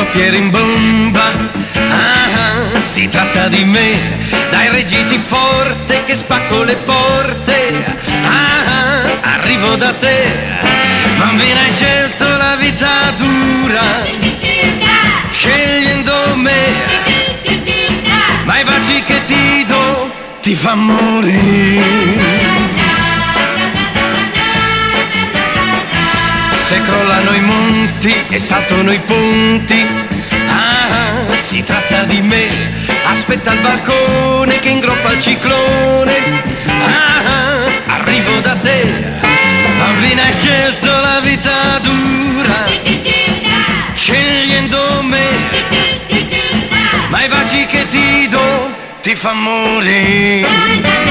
bicchiere in bomba. Si tratta di me, dai reggiti forte che spacco le porte. Arrivo da te, bambina hai scelto la vita dura, scegliendo me, ma i baci che ti do ti fa morire. Se crollano i monti e saltano i ponti, si tratta di me, aspetta il balcone che ingroppa il ciclone. Arrivo da te, bambina hai scelto la vita dura, scegliendo me, ma i baci che ti do ti fa morire.